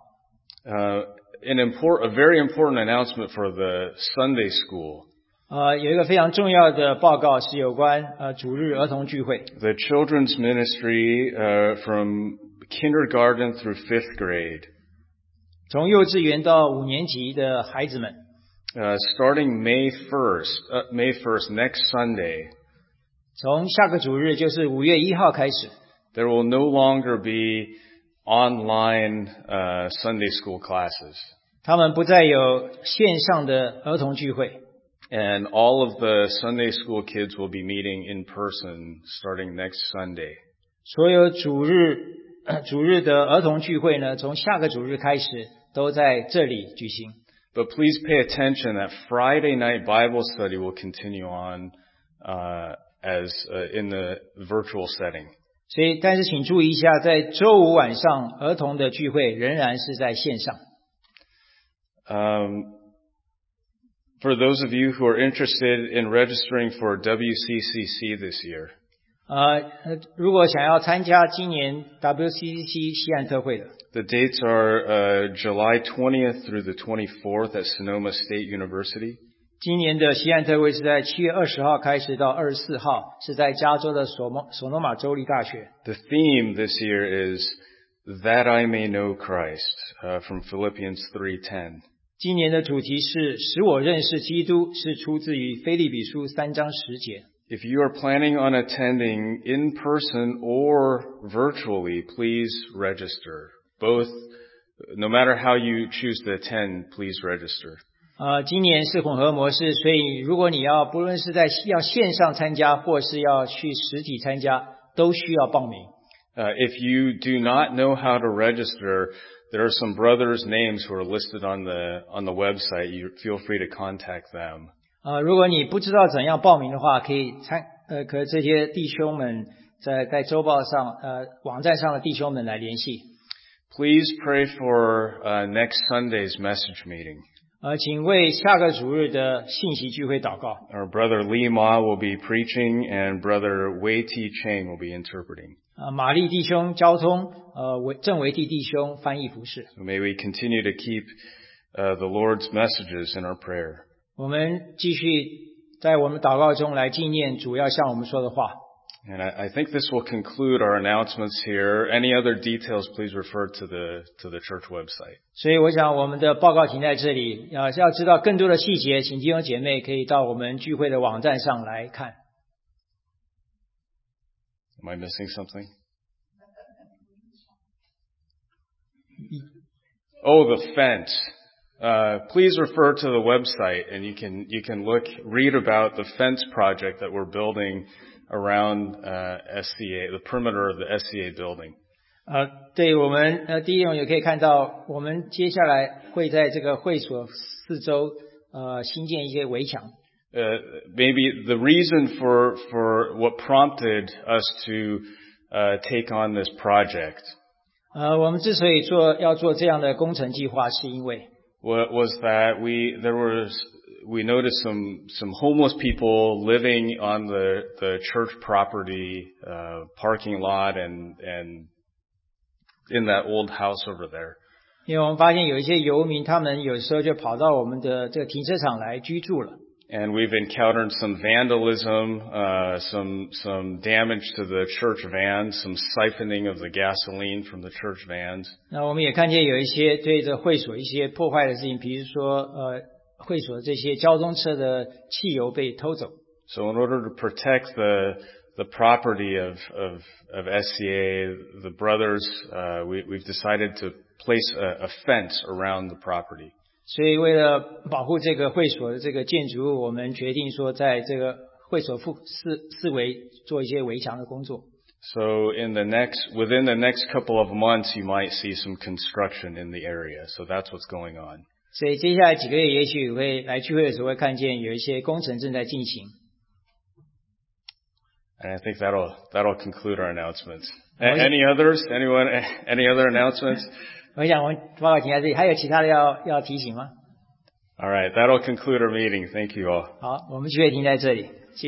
A very important announcement for the Sunday school. 有一个非常重要的报告是有关主日儿童聚会。 The children's ministry from kindergarten through 5th grade. 从幼稚园到5年级的孩子们， Starting May 1st, next Sunday, 从下个主日就是5月1号开始， there will no longer be online Sunday school classes. 他们不再有线上的儿童聚会， And all of the Sunday school kids will be meeting in person starting next Sunday. 所有主日主日的儿童聚会呢，从下个主日开始都在这里举行。 But please pay attention that Friday night Bible study will continue on in the virtual setting. 所以，但是请注意一下，在周五晚上儿童的聚会仍然是在线上。 For those of you who are interested in registering for WCCC this year, 如果想要参加今年 WCCC 西岸特会的， the dates are July 20th through the 24th at Sonoma State University. 今年的西岸特会是在7月20号开始到24号，是在加州的索诺玛州立大学。 The theme this year is That I May Know Christ, from Philippians 3:10. 今年的主题是使我认识基督，是出自于腓立比书3章10节。 If you are planning on attending in person or virtually, please register. Both, no matter how you choose to attend, please register. 今年是混合模式，所以如果你要不论是要线上参加，或是要去实体参加，都需要报名。 If you do not know how to register, there are some brothers' names who are listed on the website. You feel free to contact them. 如果你不知道怎样报名的话，可以和这些弟兄们在周报上网站上的弟兄们来联系。 Please pray for next Sunday's message meeting. 请为下个主日的信息聚会祷告。 Our brother Lee Ma will be preaching and brother Wei T. Cheng will be interpreting. 玛丽弟兄交通，郑维弟弟兄翻译服饰。 So may we continue to keep the Lord's messages in our prayer. 我们继续在我们祷告中来纪念主要向我们说的话。 And I think this will conclude our announcements here. Any other details, please refer to the church website. 所以我想我们的报告停在这里。要知道更多的细节，请弟兄姐妹可以到我们聚会的网站上来看。 Am I missing something? Oh, the fence. Please refer to the website and you can read about the fence project that we're building around SCA, the perimeter of the SCA building. 对，我们第一种也可以看到，我们接下来会在这个会所四周新建一些围墙。 Maybe the reason for what prompted us to take on this project 我们之所以要做这样的工程计划，是因为 was that we noticed some homeless people living on the church property parking lot and in that old house over there. 因为我们发现有一些游民，他们有时候就跑到我们的这个停车场来居住了。 And we've encountered some vandalism, some damage to the church vans, some siphoning of the gasoline from the church vans. 那我们也看见有一些对这会所一些破坏的事情，比如说会所这些交通车的汽油被偷走。 So in order to protect the property of SCA, the brothers, we've decided to place a fence around the property. 所以为了保护这个会所的这个建筑物，我们决定说在这个会所四围做一些围墙的工作。 So within the next couple of months, you might see some construction in the area. So that's what's going on. 所以接下来几个月，也许会来聚会的时候会看见有一些工程正在进行。 And I think that'll conclude our announcements. Any others? Anyone? Any other announcements? 我想我们报告停在这里，还有其他的要提醒吗？ All right, that'll conclude our meeting. Thank you all. 好，我们聚会停在这里。